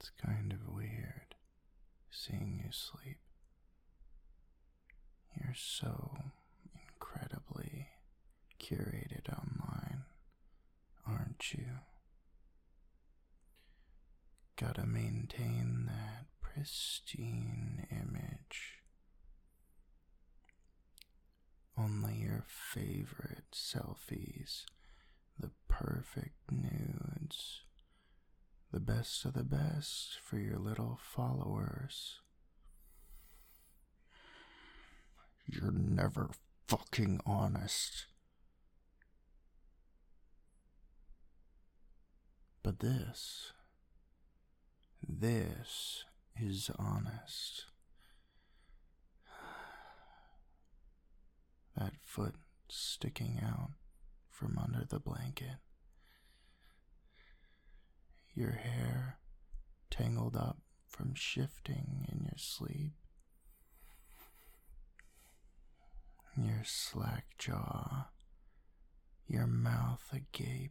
It's kind of weird seeing you sleep. You're so incredibly curated online, aren't you? Gotta maintain that pristine image. Only your favorite selfies, the perfect nudes, the best of the best for your little followers. You're never fucking honest. But this is honest. That foot sticking out from under the blanket. Your hair tangled up from shifting in your sleep. Your slack jaw, your mouth agape.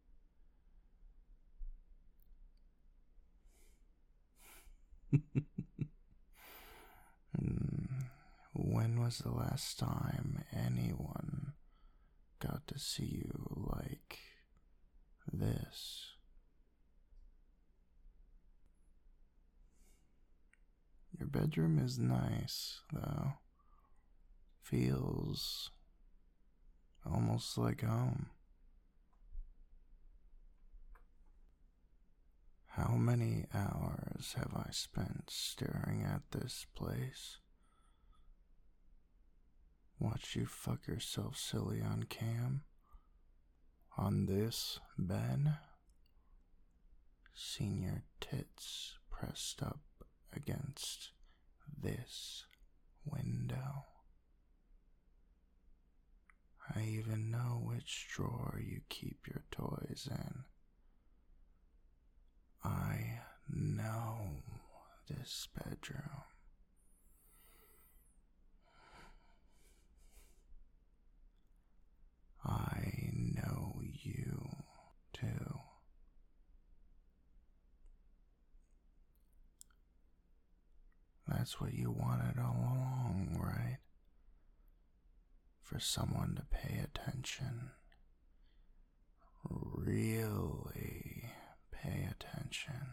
When was the last time anyone got to see you like this? Your bedroom is nice, though. Feels almost like home. How many hours have I spent staring at this place? Watch you fuck yourself silly on cam? On this bed? Seen your tits pressed up against this window? I even know which drawer you keep your toys in. I know this bedroom. I know you too. That's what you wanted all along, right? For someone to pay attention. Really pay attention.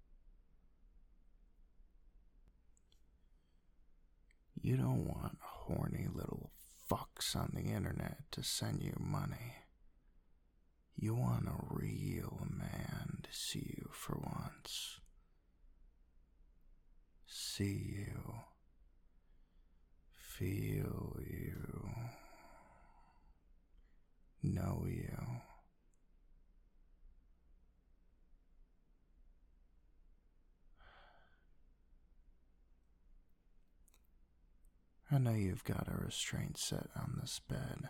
You don't want horny little fucks on the internet to send you money. You want a real man to see you for once. See you. Feel you. Know you. I know you've got a restraint set on this bed.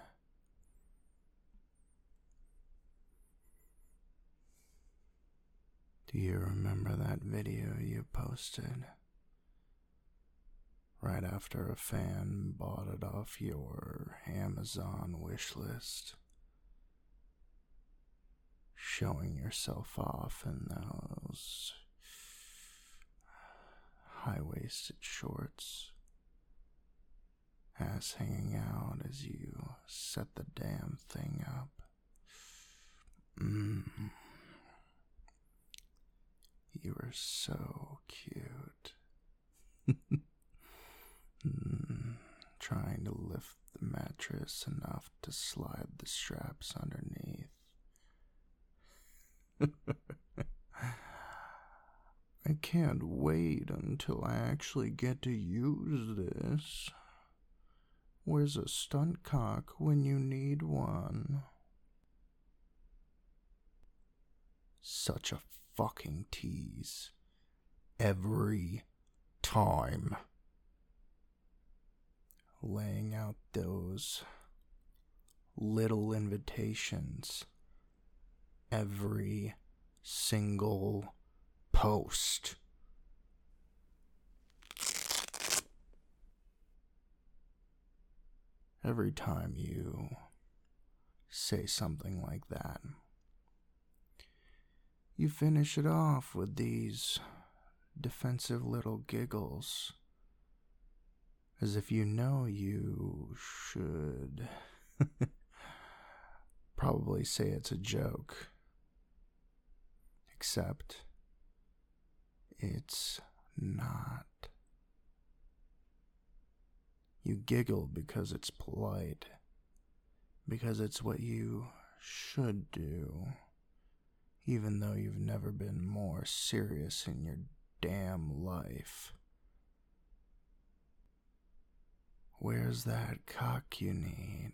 Do you remember that video you posted? Right after a fan bought it off your Amazon wish list. Showing yourself off in those high-waisted shorts. Ass hanging out as you set the damn thing up. You were so cute. Trying to lift the mattress enough to slide the straps underneath. I can't wait until I actually get to use this. Where's a stunt cock when you need one? Such a fucking tease. Every time. Laying out those little invitations. Every single post. Every time you say something like that, you finish it off with these defensive little giggles, as if you know you should probably say it's a joke, except it's not. You giggle because it's polite, because it's what you should do, even though you've never been more serious in your damn life. Where's that cock you need?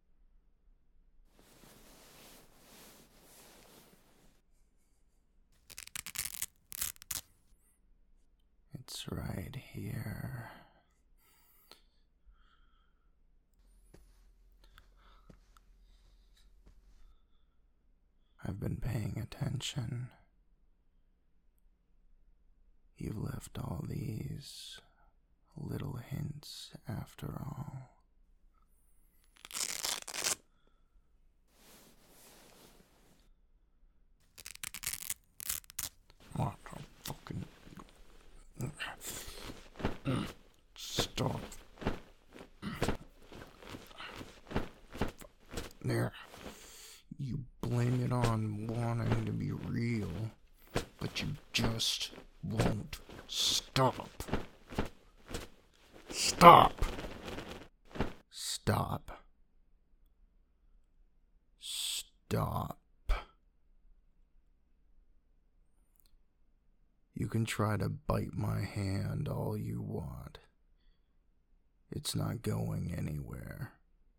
It's right here. I've been paying attention. You've left all these little hints after all. What the fucking... Stop. There. You blame it on wanting to be real, but you just won't stop. Stop. Stop. Stop. You can try to bite my hand all you want. It's not going anywhere.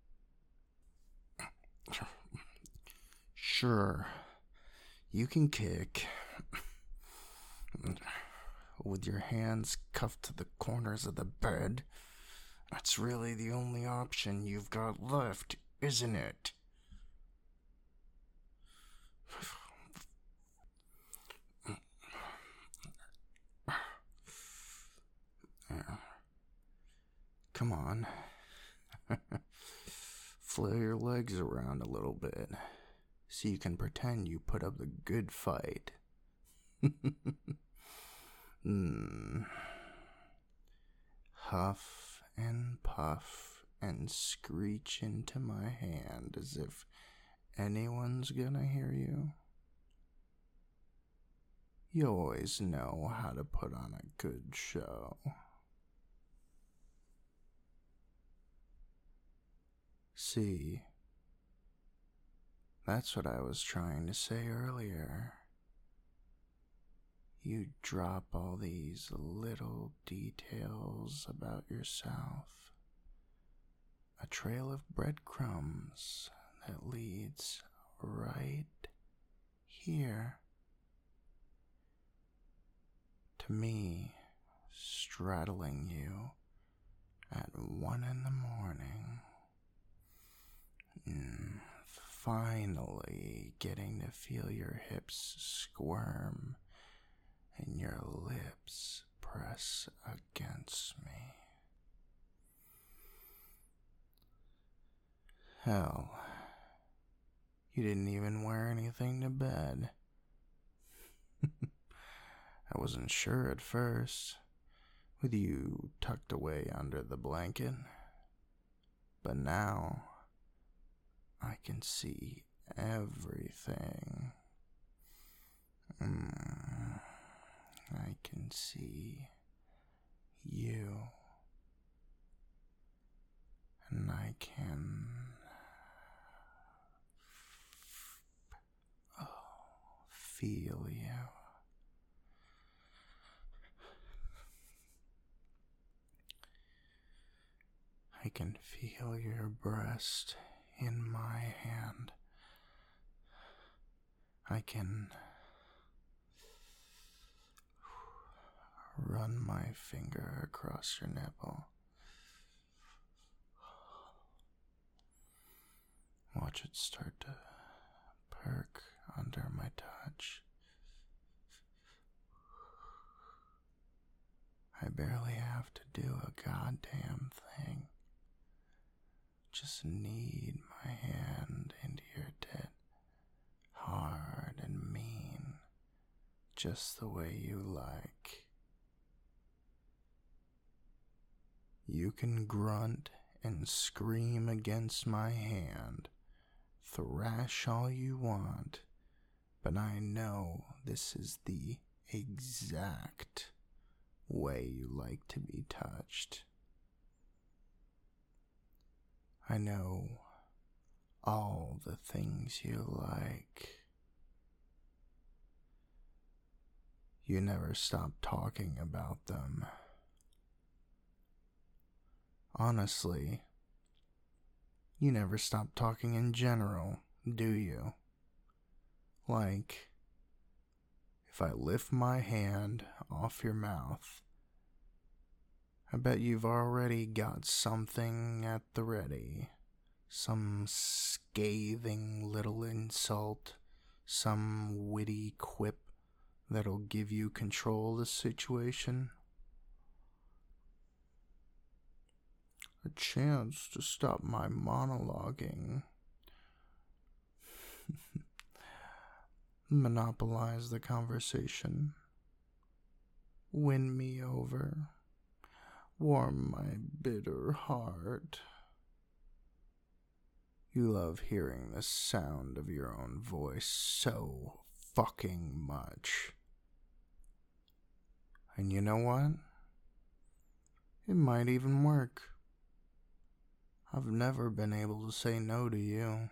Sure, you can kick with your hands cuffed to the corners of the bed. That's really the only option you've got left, isn't it? Come on. Flail your legs around a little bit so you can pretend you put up the good fight. Huff and puff and screech into my hand as if anyone's gonna hear you. You always know how to put on a good show. See, that's what I was trying to say earlier. You drop all these little details about yourself. A trail of breadcrumbs that leads right here to me straddling you at 1 a.m. Finally getting to feel your hips squirm and your lips press against me. Hell, you didn't even wear anything to bed. I wasn't sure at first, with you tucked away under the blanket, but now I can see everything. I can see you, and I can feel you. I can feel your breast in my hand. I can run my finger across your nipple. Watch it start to perk under my touch. I barely have to do a goddamn thing. Just need my hand into your tit, hard and mean, just the way you like. You can grunt and scream against my hand, thrash all you want, but I know this is the exact way you like to be touched. I know all the things you like. You never stop talking about them. Honestly, you never stop talking in general, do you? Like, if I lift my hand off your mouth, I bet you've already got something at the ready. Some scathing little insult, some witty quip that'll give you control of the situation. A chance to stop my monologuing. Monopolize the conversation. Win me over. Warm my bitter heart. You love hearing the sound of your own voice so fucking much. And you know what? It might even work. I've never been able to say no to you.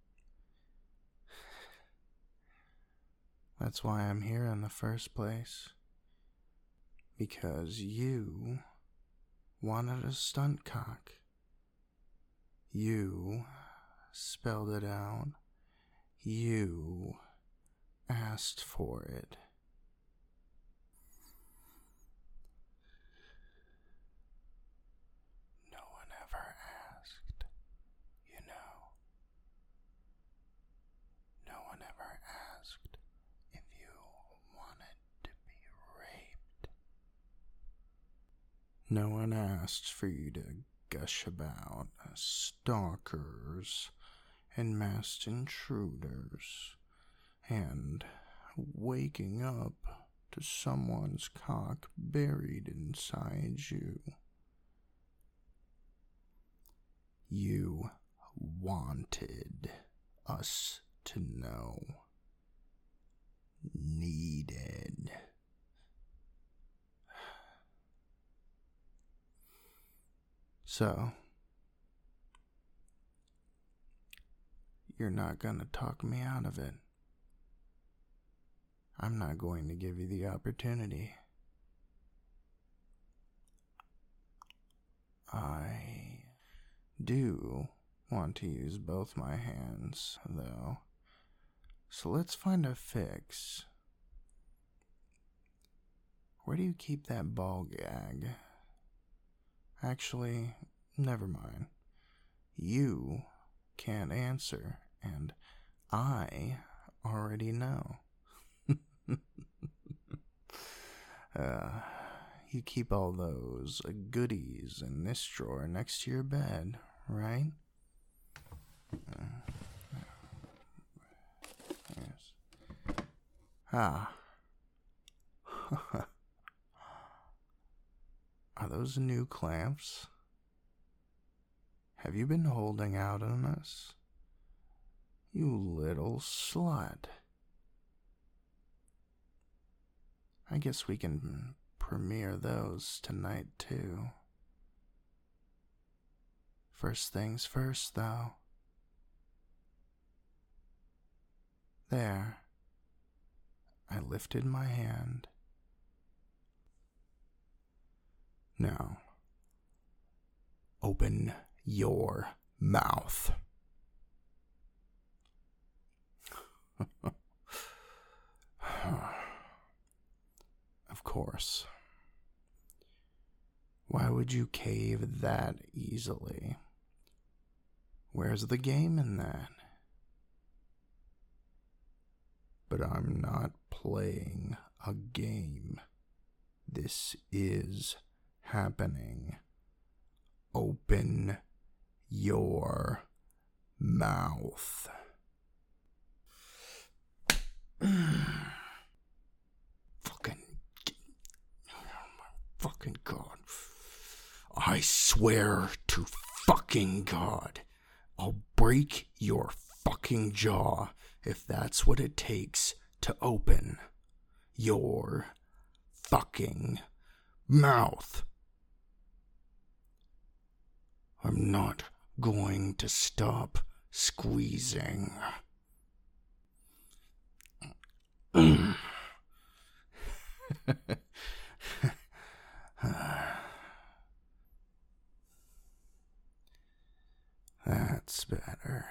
That's why I'm here in the first place. Because you wanted a stunt cock. You spelled it out. You asked for it. No one ever asked, you know. No one ever asked if you wanted to be raped. No one asked for you to gush about stalkers and masked intruders and waking up to someone's cock buried inside you. You wanted us to know. Needed. So, you're not gonna talk me out of it. I'm not going to give you the opportunity. I do want to use both my hands, though. So let's find a fix. Where do you keep that ball gag? Actually, never mind. You can't answer, and I already know. You keep all those goodies in this drawer next to your bed, right? Yes. Ah. Are those new clamps? Have you been holding out on us? You little slut. I guess we can premiere those tonight, too. First things first, though. There. I lifted my hand. Now, open your mouth. Of course. Why would you cave that easily? Where's the game in that? But I'm not playing a game. This is happening. Open your mouth. Fucking God. I swear to fucking God, I'll break your fucking jaw if that's what it takes to open your fucking mouth. I'm not going to stop squeezing. That's better.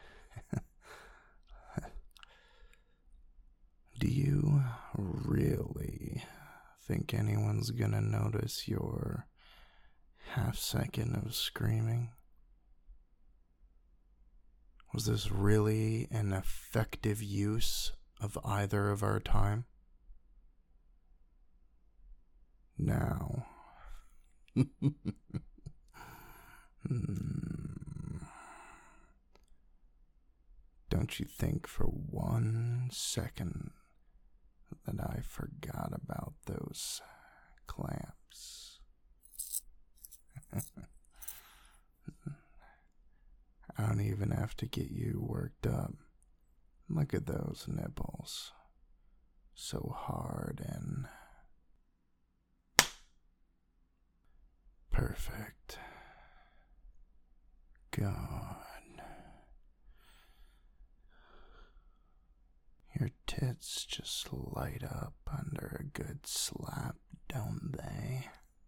Do you really think anyone's gonna notice your half second of screaming? Was this really an effective use of either of our time? Now, don't you think for 1 second that I forgot about those clamps? I don't even have to get you worked up. Look at those nipples. So hard and perfect. God. Your tits just light up under a good slap, don't they?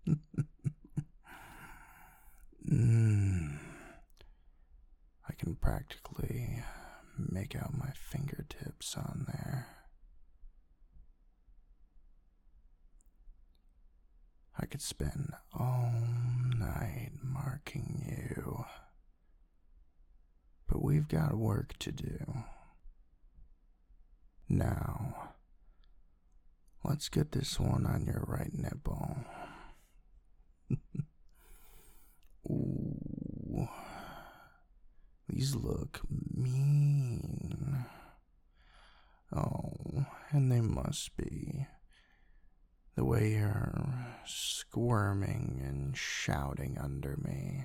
I can practically make out my fingertips on there. I could spend all night marking you. But we've got work to do. Now, let's get this one on your right nipple. Ooh, these look mean. Oh, and they must be. The way you're squirming and shouting under me.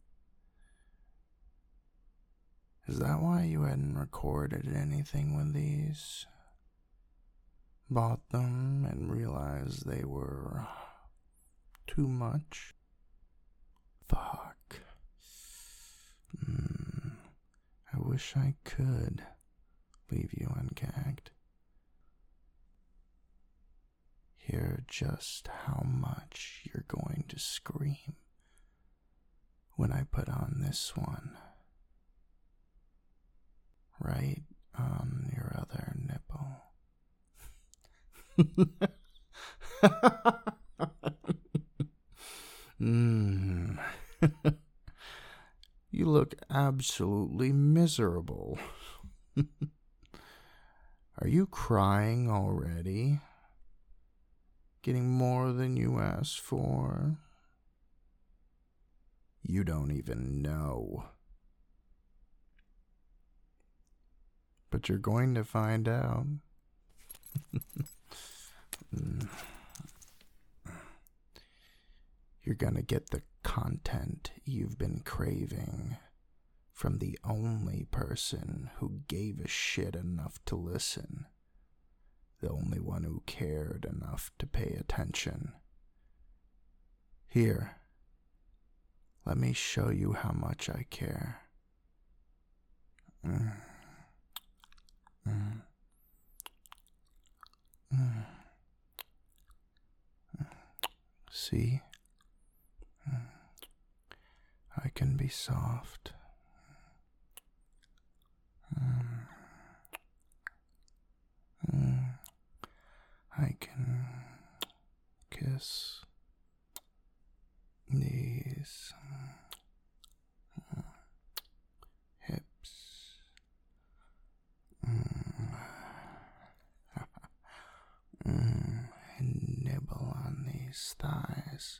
Is that why you hadn't recorded anything with these? Bought them and realized they were too much? Fuck. I wish I could leave you ungagged. Hear just how much you're going to scream when I put on this one. Right on your other nipple. You look absolutely miserable. Are you crying already? Getting more than you asked for? You don't even know. But you're going to find out. You're gonna get the content you've been craving from the only person who gave a shit enough to listen. The only one who cared enough to pay attention. Here, let me show you how much I care. See? I can be soft. I can kiss these hips. And nibble on these thighs.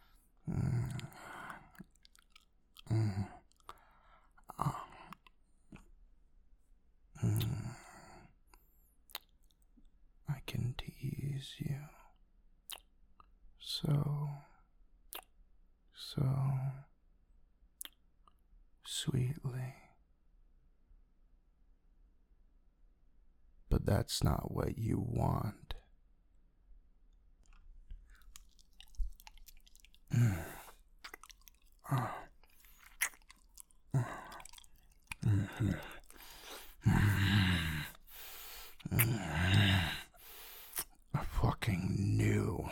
I can tease you so so sweetly. But that's not what you want. I fucking knew.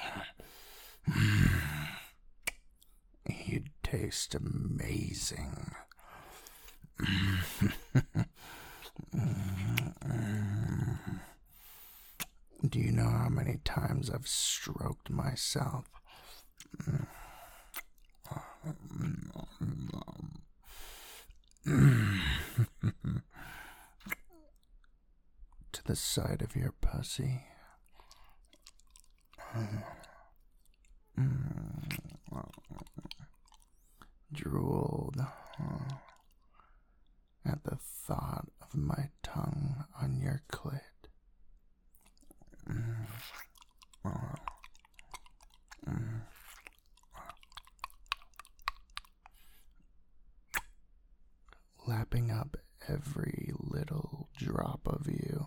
You'd taste amazing. Do you know how many times I've stroked myself? To the side of your pussy. Drooled at the thought of my tongue on your clit. Lapping up every little drop of you.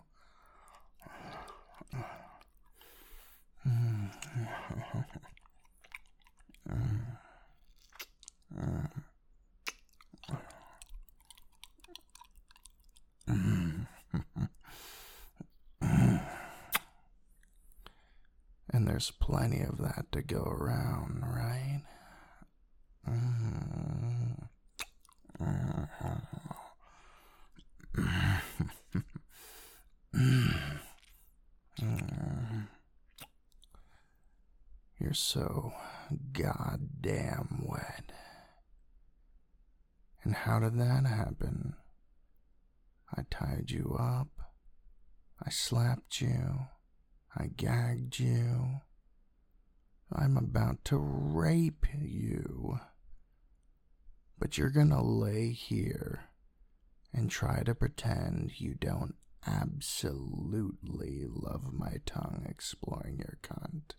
And there's plenty of that to go around, right? You're so goddamn wet. And how did that happen? I tied you up. I slapped you. I gagged you. I'm about to rape you. But you're gonna lay here and try to pretend you don't absolutely love my tongue exploring your cunt.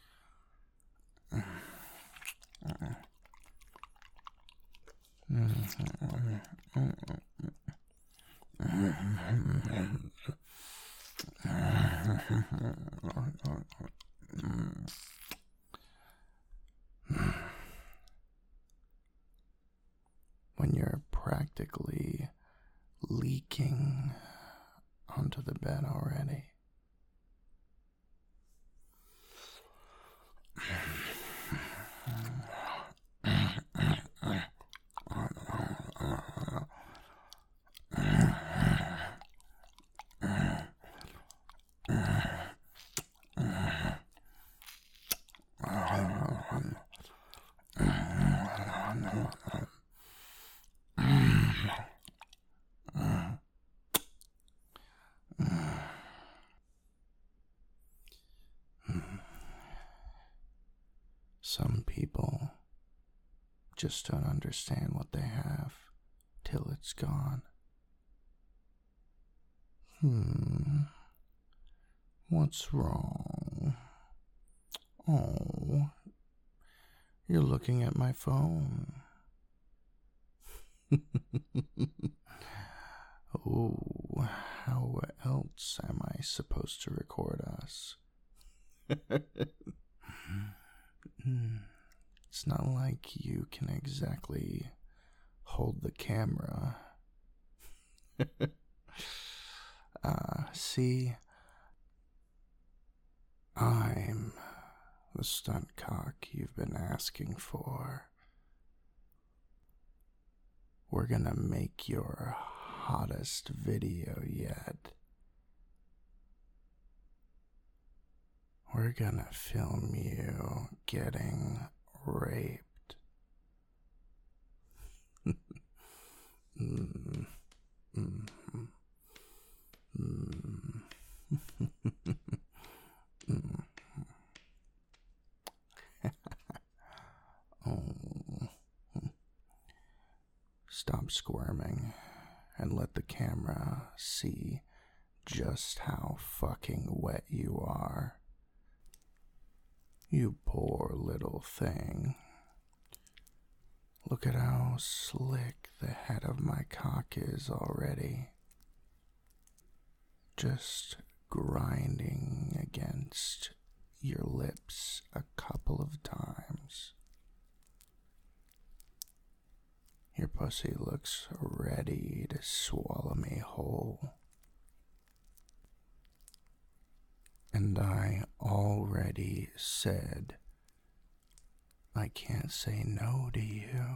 When you're practically leaking onto the bed already. Some people just don't understand what they have till it's gone. What's wrong? Oh, you're looking at my phone. Oh, how else am I supposed to record us? It's not like you can exactly hold the camera. See, I'm the stunt cock you've been asking for. We're gonna make your hottest video yet. We're gonna film you getting raped. Oh. Stop squirming and let the camera see just how fucking wet you are. You poor little thing. Look at how slick the head of my cock is already. Just grinding against your lips a couple of times. Your pussy looks ready to swallow me whole. And I already said I can't say no to you.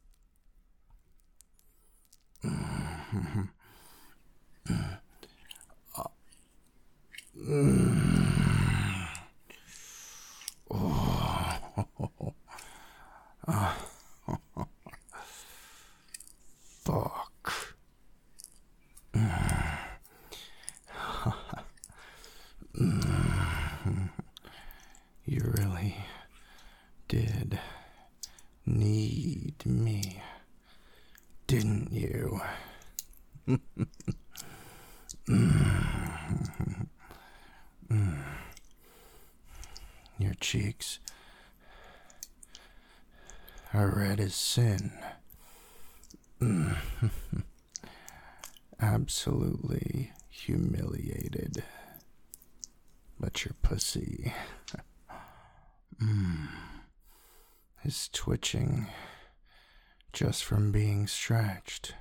Fuck. You really did need me, didn't you? Your cheeks are red as sin. Absolutely humiliated. But your pussy is twitching just from being stretched.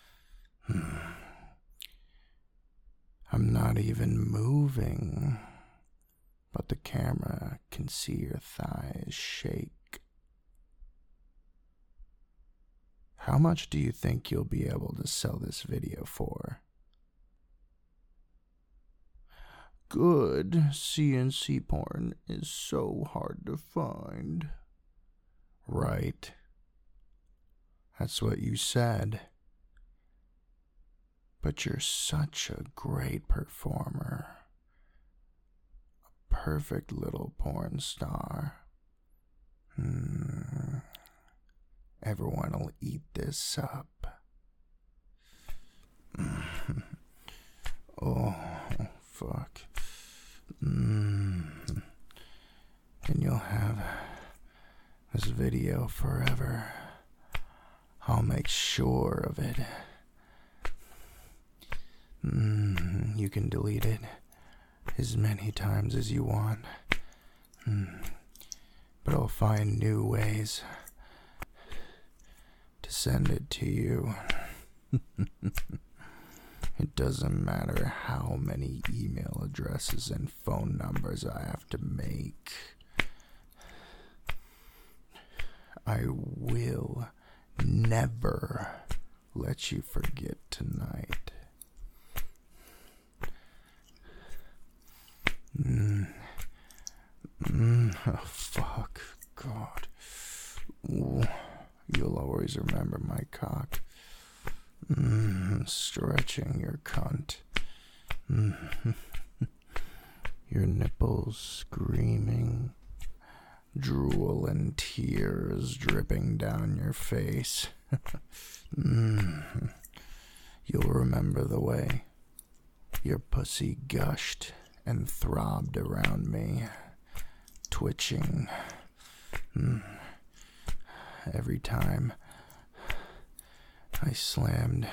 I'm not even moving, but the camera can see your thighs shake. How much do you think you'll be able to sell this video for? Good CNC porn is so hard to find. Right. That's what you said. But you're such a great performer. A perfect little porn star. Everyone will eat this up. Oh, fuck. And you'll have this video forever. I'll make sure of it. You can delete it as many times as you want. But I'll find new ways to send it to you. It doesn't matter how many email addresses and phone numbers I have to make. I will never let you forget tonight. Oh, fuck. God. Ooh, you'll always remember my cock. Stretching your cunt. Your nipples screaming. Drool and tears dripping down your face. You'll remember the way your pussy gushed and throbbed around me, twitching every time I slammed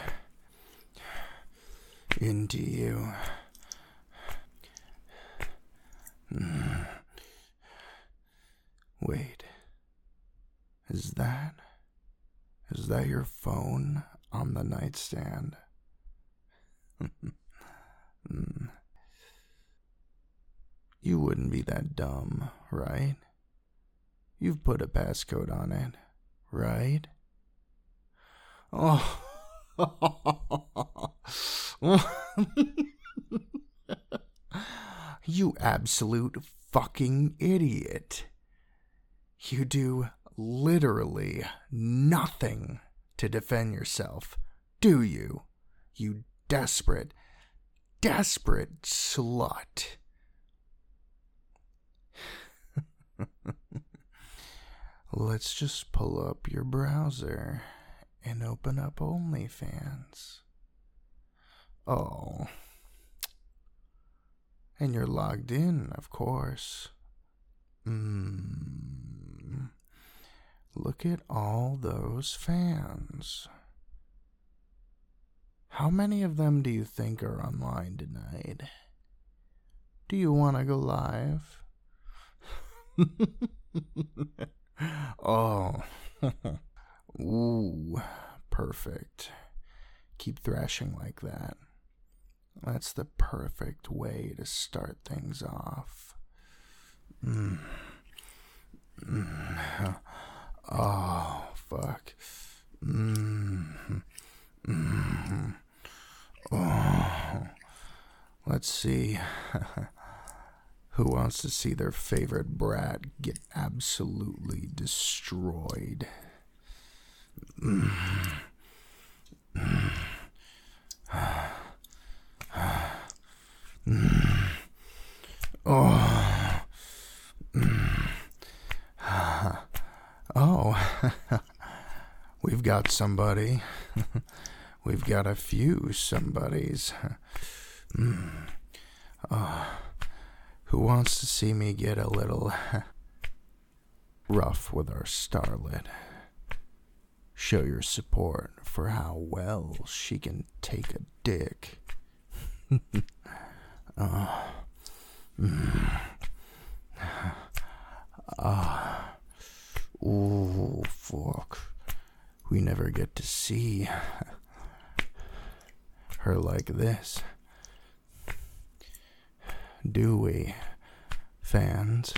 into you. Wait, is that your phone on the nightstand? You wouldn't be that dumb, right? You've put a passcode on it, right? Oh. You absolute fucking idiot. You do literally nothing to defend yourself, do you? You desperate slut. Let's just pull up your browser and open up OnlyFans. Oh. And you're logged in, of course. Look at all those fans. How many of them do you think are online tonight? Do you want to go live? Oh. Ooh, perfect. Keep thrashing like that. That's the perfect way to start things off. Oh, fuck. Oh. Let's see. Who wants to see their favorite brat get absolutely destroyed? Oh, we've got somebody. We've got a few somebodies. Who wants to see me get a little rough with our starlet? Show your support for how well she can take a dick. Ooh, fuck. We never get to see her like this, do we, fans?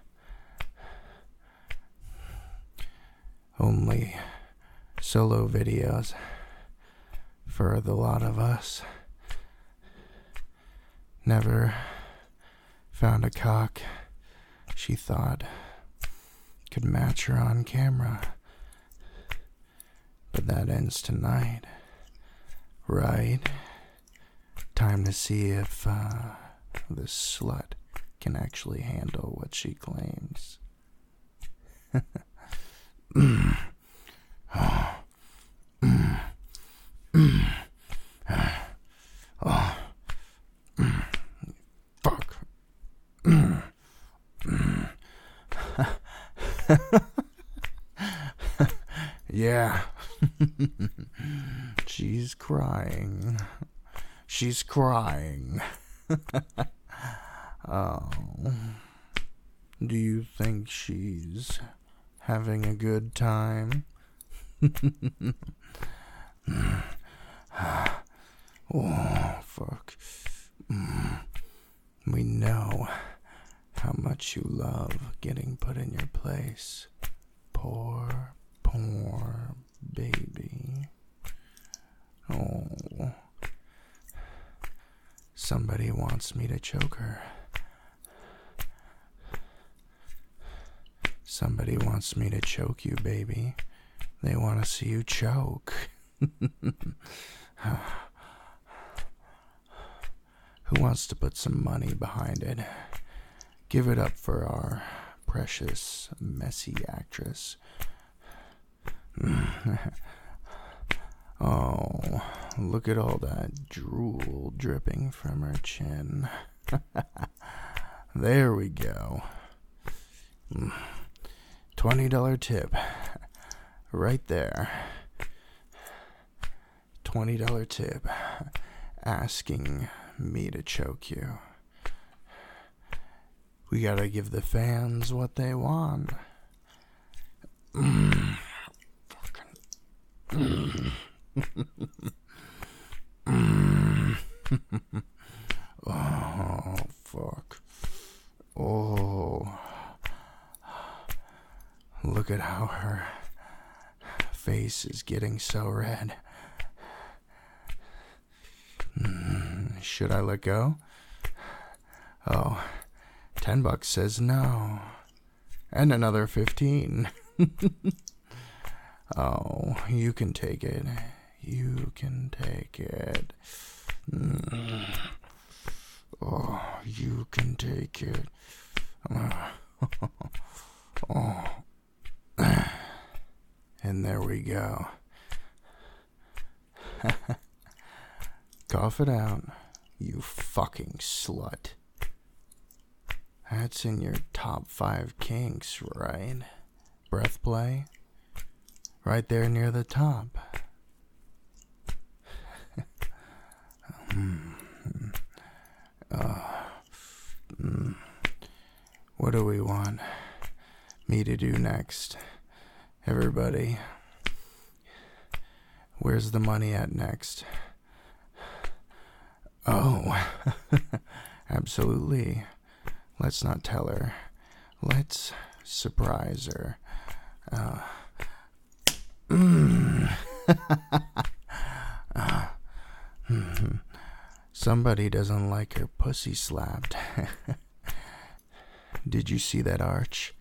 Only solo videos for the lot of us. Never found a cock she thought could match her on camera. But that ends tonight, right? Time to see if this slut can actually handle what she claims. Fuck. Yeah. She's crying. She's crying. Oh. Do you think she's having a good time? Oh, fuck. We know how much you love getting put in your place. Poor baby. Oh. Somebody wants me to choke her. Somebody wants me to choke you, baby. They want to see you choke. Who wants to put some money behind it? Give it up for our precious, messy actress. Oh, look at all that drool dripping from her chin. There we go. $20 tip. Right there. $20 tip. Asking me to choke you. We gotta give the fans what they want. Oh, fuck. Oh. Look at how her face is getting so red. Should I let go? Oh, $10 says no. And another 15. Oh, you can take it. You can take it. Oh, you can take it. Oh. And there we go. Cough it out, you fucking slut. That's in your top 5 kinks, right? Breath play? Right there near the top. What do we want me to do next? Everybody, where's the money at next? Oh, absolutely. Let's not tell her. Let's surprise her. Somebody doesn't like her pussy slapped. Did you see that arch?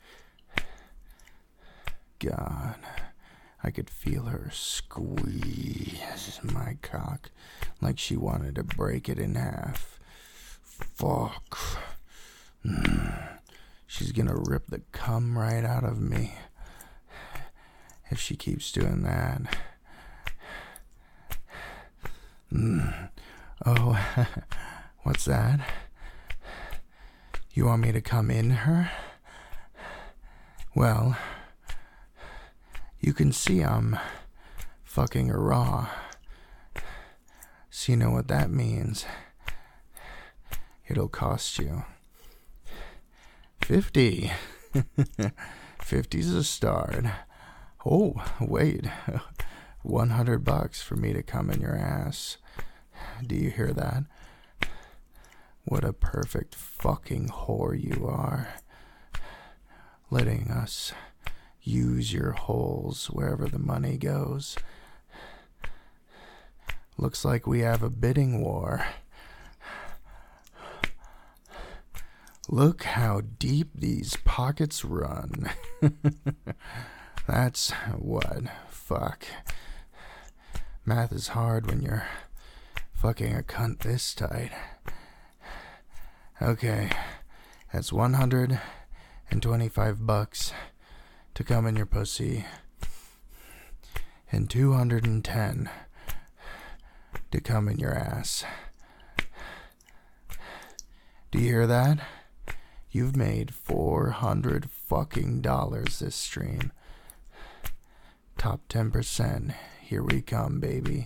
God, I could feel her squeeze my cock like she wanted to break it in half. Fuck. She's gonna rip the cum right out of me if she keeps doing that. Oh, what's that? You want me to come in her? Well, you can see I'm fucking her raw. So you know what that means. It'll cost you 50. 50's a start. Oh, wait. $100 for me to come in your ass. Do you hear that? What a perfect fucking whore you are. Letting us use your holes wherever the money goes. Looks like we have a bidding war. Look how deep these pockets run. That's what? Fuck. Math is hard when you're fucking a cunt this tight. Okay, that's $125 to come in your pussy, and $210 to come in your ass. Do you hear that? You've made $400 fucking dollars this stream. Top 10%. Here we come, baby.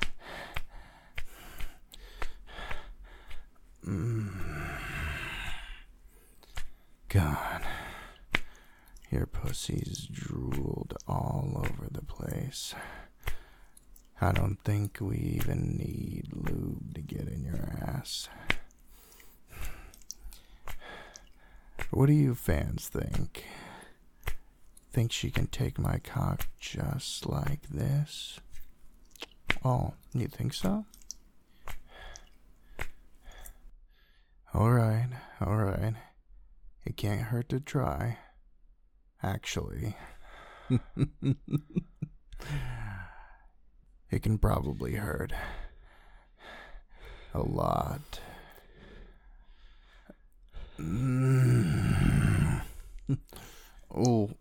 God, your pussy's drooled all over the place. I don't think we even need lube to get in your ass. What do you fans think? Think she can take my cock just like this? Oh, you think so? Alright. It can't hurt to try. Actually. It can probably hurt. A lot. Oh.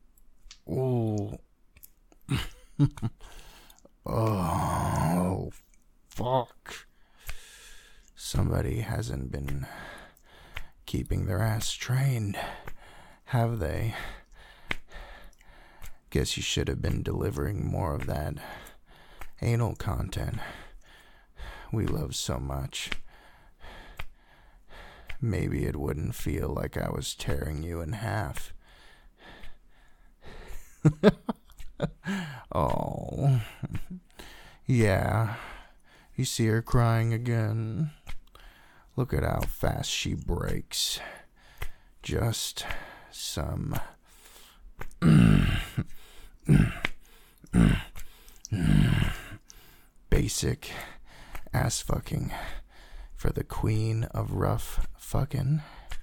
Oh, fuck. Somebody hasn't been keeping their ass trained, have they? Guess you should have been delivering more of that anal content we love so much. Maybe it wouldn't feel like I was tearing you in half. Oh, yeah, you see her crying again. Look at how fast she breaks. Just some basic ass fucking for the queen of rough fucking.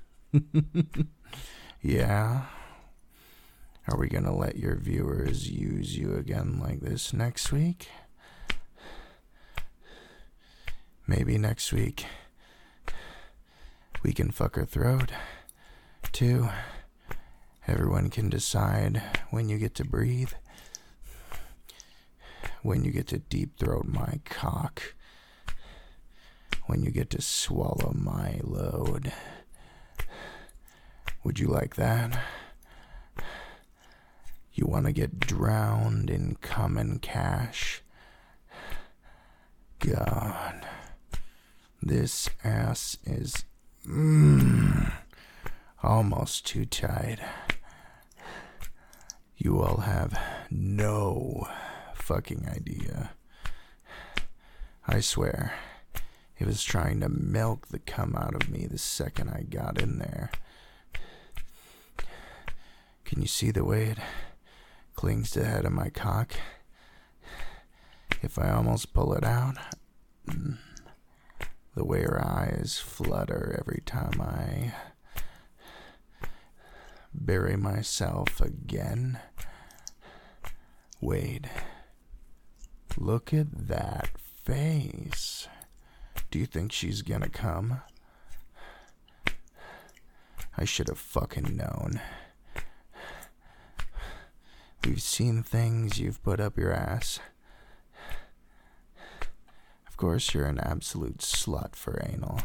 Yeah. Are we gonna let your viewers use you again like this next week? Maybe next week we can fuck her throat, too. Everyone can decide when you get to breathe, when you get to deep throat my cock, when you get to swallow my load. Would you like that? You want to get drowned in cum and cash? God, this ass is almost too tight. You all have no fucking idea. I swear, it was trying to milk the cum out of me the second I got in there. Can you see the way it clings to the head of my cock? If I almost pull it out, the way her eyes flutter every time I bury myself again. Wade, look at that face. Do you think she's gonna come? I should have fucking known. We've seen things you've put up your ass. Of course, you're an absolute slut for anal.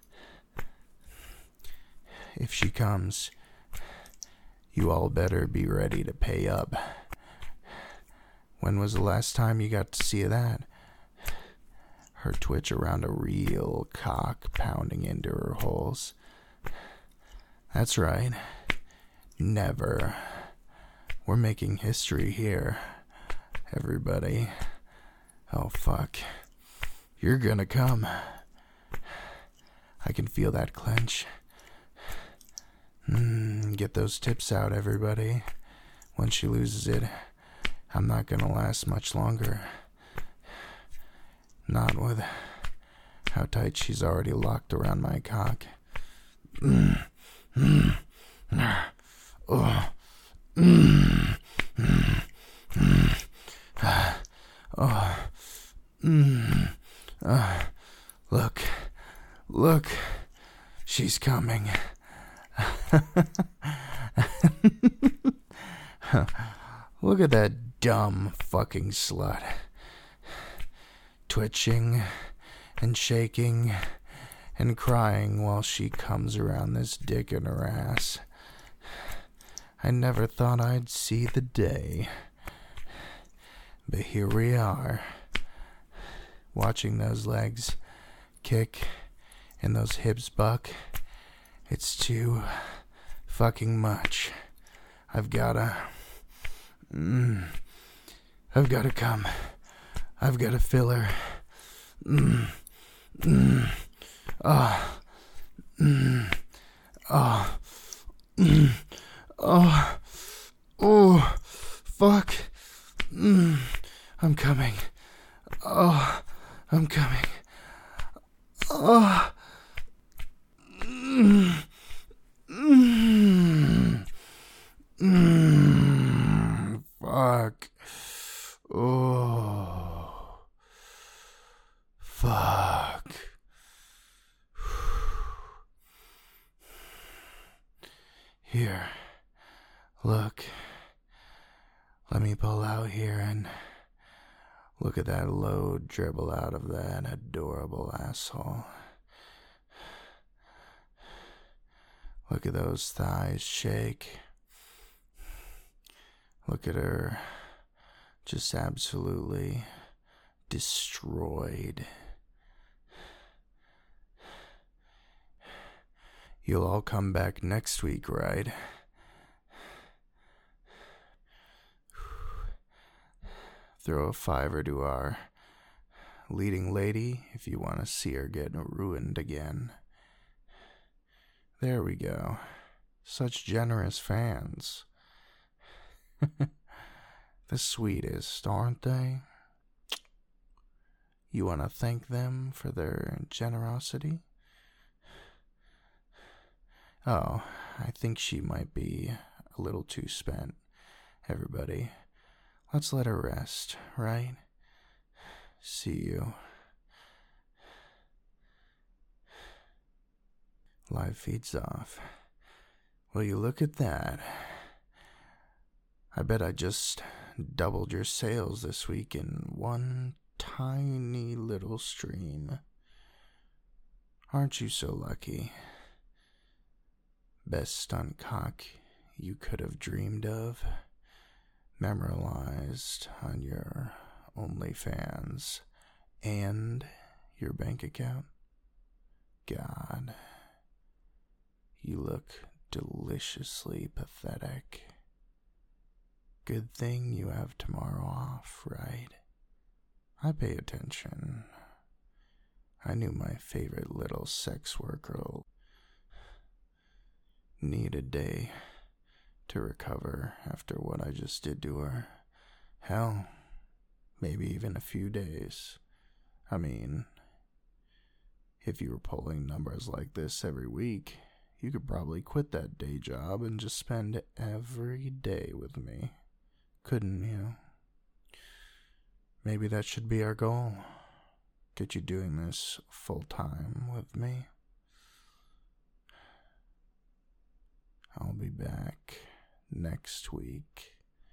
If she comes, you all better be ready to pay up. When was the last time you got to see that? Her twitch around a real cock pounding into her holes. That's right. Never. We're making history here, everybody. Oh, fuck. You're gonna come. I can feel that clench. Get those tips out, everybody. Once she loses it, I'm not gonna last much longer. Not with how tight she's already locked around my cock. Look, she's coming. Look at that dumb fucking slut. Twitching and shaking and crying while she comes around this dick in her ass. I never thought I'd see the day. But here we are, watching those legs kick and those hips buck. It's too fucking much. I've gotta come. I've gotta fill her. Oh, fuck. I'm coming. Oh, I'm coming. Oh. Fuck. Oh. Fuck. Here. Look. Let me pull out here and look at that load dribble out of that adorable asshole. Look at those thighs shake. Look at her just absolutely destroyed. You'll all come back next week, right? Throw a $5 to our leading lady if you want to see her get ruined again. There we go. Such generous fans. The sweetest, aren't they? You want to thank them for their generosity? Oh, I think she might be a little too spent. Everybody, let's let her rest, right? See you. Live feeds off. Will you look at that? I bet I just doubled your sales this week in one tiny little stream. Aren't you so lucky? Best stunt cock you could have dreamed of. memorialized on your OnlyFans and your bank account? God, you look deliciously pathetic. Good thing you have tomorrow off, right? I pay attention. I knew my favorite little sex worker need a day to recover after what I just did to her. Hell, maybe even a few days. I mean, if you were pulling numbers like this every week, you could probably quit that day job and just spend every day with me, couldn't you? Maybe that should be our goal. Get you doing this full time with me. I'll be back next week.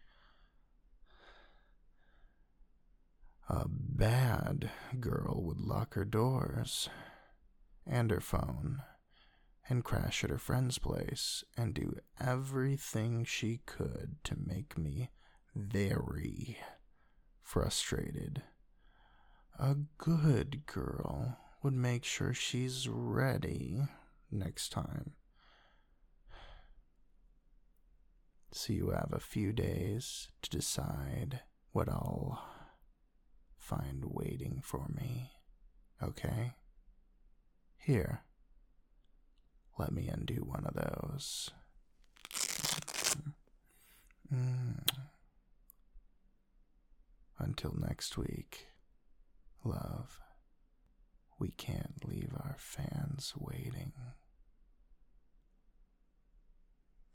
A bad girl would lock her doors and her phone and crash at her friend's place and do everything she could to make me very frustrated. A good girl would make sure she's ready next time. So you have a few days to decide what I'll find waiting for me, okay? Here, let me undo one of those. Until next week, love, we can't leave our fans waiting.